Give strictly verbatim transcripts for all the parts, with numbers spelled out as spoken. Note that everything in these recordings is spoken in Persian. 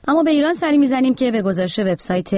اما به ایران سری میزنیم که به گزارش وبسایت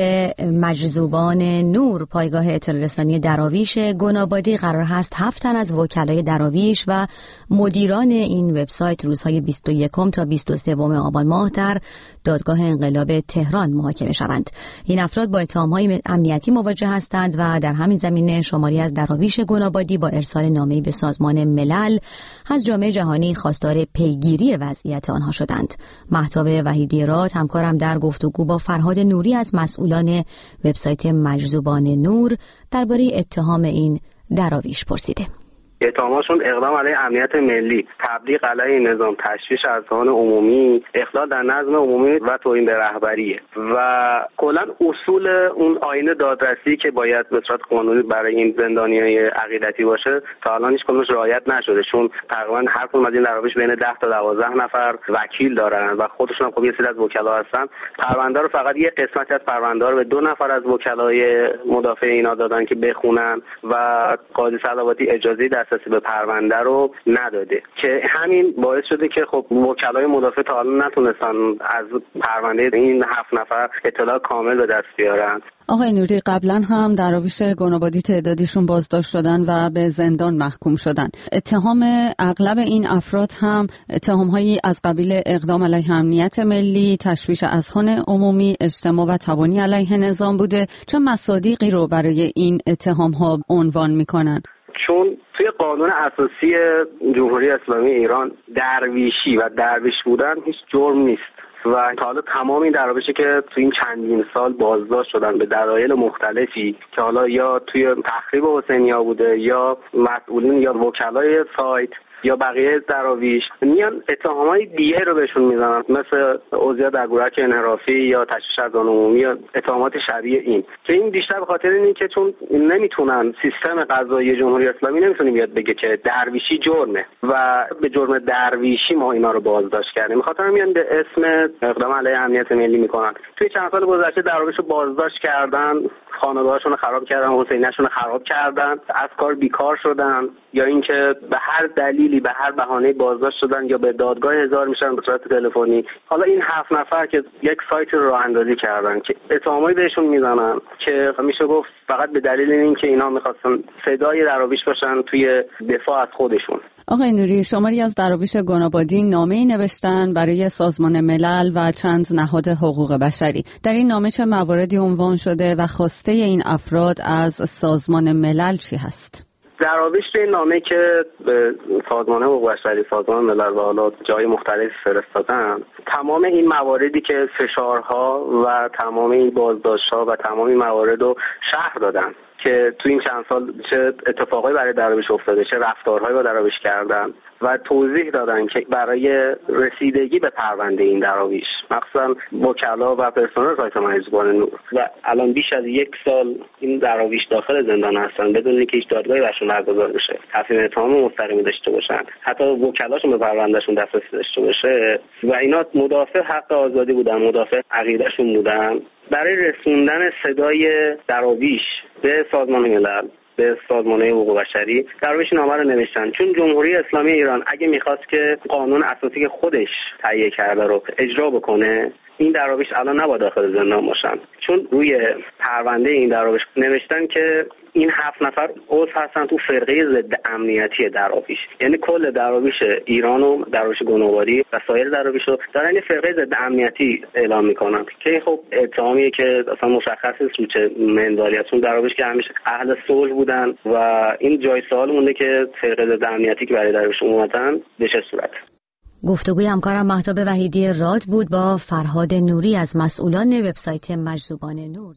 مجذوبان نور، پایگاه اطلاع رسانی دراویش گنابادی، قرار هست هفت تن از وکلای دراویش و مدیران این وبسایت روزهای بیست و یکم تا بیست و سوم آبان ماه در دادگاه انقلاب تهران محاکمه شوند. این افراد با اتهام‌های امنیتی مواجه هستند و در همین زمینه شماری از دراویش گنابادی با ارسال نامه‌ای به سازمان ملل از جامعه جهانی خواستار پیگیری وضعیت آنها شدند. مهتاب وحیدی راد همکارم در گفتگو با فرهاد نوری از مسئولان وبسایت مجذوبان نور درباره اتهام این دراویش پرسیده. اتهامشون اقدام علیه امنیت ملی، تبلیغ علیه نظام، تشویش اذهان عمومی، اخلال در نظم عمومی و توهین به رهبریه و کلا اصول اون آیین دادرسی که باید به صورت قانونی برای این زندانیای عقیدتی باشه تا الان هیچ کدومش رعایت نشده، چون تقریبا هر کدوم از این دراویش بین ده تا دوازده نفر وکیل دارن و خودشون هم خب یه سری از وکلا هستن. پرونده رو فقط یه قسمتی از پرونده رو به دو نفر از وکلای مدافع اینا دادن که بخونن و قاضی صلواتی اجازه دسترسی به پرونده رو نداده که همین باعث شده که خب وکلای مدافع تا الان نتونستن از پرونده این هفت نفر اطلاع کامل به دست بیارن. آقای نوری، قبلا هم دراویش گنابادی تعدادیشون بازداشت شدن و به زندان محکوم شدن. اتهام اغلب این افراد هم اتهام‌هایی از قبیل اقدام علیه امنیت ملی، تشویش اذهان عمومی، اجتماع و تبانی علیه نظام بوده. چه مصادیقی رو برای این اتهام‌ها عنوان می‌کنن؟ چون توی قانون اساسی جمهوری اسلامی ایران درویشی و درویش بودن هیچ جرم نیست و تا حالا تمام این دراویشی که توی این چندین سال بازداشت شدن به دلایل مختلفی که حالا یا توی تخریب حسینی‌ها بوده یا مسئولین یا وکلای سایت یا بقیه دراویش میان اتهامای دیگه رو بهشون میزنن، مثل اوضاع درگورک انحرافی یا تشویش اذهان عمومی یا اتهامات شبیه این، که این بیشتر به خاطر اینه که چون نمیتونن سیستم قضایی جمهوری اسلامی نمیتونه بیاد بگه که درویشی جرمه و به جرم درویشی ما اینا رو بازداشت کردیم، بخاطر میان به اسم اقدام علیه امنیت ملی میکنن. توی چند سال گذشته دراویش رو بازداشت کردن، خانواده‌هاشون رو خراب کردن، حسینی‌هاشون رو خراب کردن، از کار بیکار شدن یا اینکه به هر دلیلی به هر بهانه‌ای بازداشت شدن یا به دادگاه احضار میشن به صورت تلفنی. حالا این هفت نفر که یک سایت رو راه اندازی کردن که اتهامایی بهشون میزنن که میشه گفت فقط به دلیل اینکه اینا می‌خواستن صدای دراویش باشن توی دفاع از خودشون. آقای نوری، شماری از دراویش گنابادی نامه‌ای نوشتن برای سازمان ملل و چند نهاد حقوق بشری. در این نامه چه مواردی عنوان شده و خواسته این افراد از سازمان ملل چی هست؟ دراویش به این نامه که به سازمان حقوق بشری، سازمان ملل و حالا جای مختلف فرستادن، تمام این مواردی که فشارها و تمام این بازداشت‌ها و تمام این موارد رو شرح دادن که تو این چند سال چه اتفاقایی برای دراویش افتاده، چه رفتارهایی با دراویش کردن و توضیح دادن که برای رسیدگی به پرونده این دراویش مخصوصا وکلا و پرسنل سایت مجذوبان نور و الان بیش از یک سال این دراویش داخل زندان هستن بدون اینکه هیچ دادگاهی براشون برگزار بشه، تصمیم اتهام مستقیمی داشته باشن، حتی وکلاشون به پروندهشون دسترسی داشته باشه و اینا مدافع حق آزادی بودن، مدافع عقیدهشون بودن. برای رسوندن صدای دراویش به سازمان ملل، به سازمان حقوق بشری، دراویش نامه رو نوشتن، چون جمهوری اسلامی ایران اگه میخواست که قانون اساسی که خودش تهیه کرده رو اجرا بکنه، این دراویش الان نباید داخل زندان باشن، چون روی پرونده این دراویش نوشتن که این هفت نفر عضو هستن تو فرقه ضد امنیتی دراویش، یعنی کل دراویش ایران و دراویش گنابادی و سایر دراویش رو دارن یه فرقه ضد امنیتی اعلام میکنن که خب اتهامیه که اصلا مشخص نیست رو چه منوالیتون. دراویش که همیشه اهل صلح بودن و این جای سوال مونده که فرقه ضد امنیتی که برای دراویش اومدن به چه صورت. گفتگوی همکارم مهتاب وحیدی راد بود با فرهاد نوری از مسئولان وبسایت مجذوبان نور.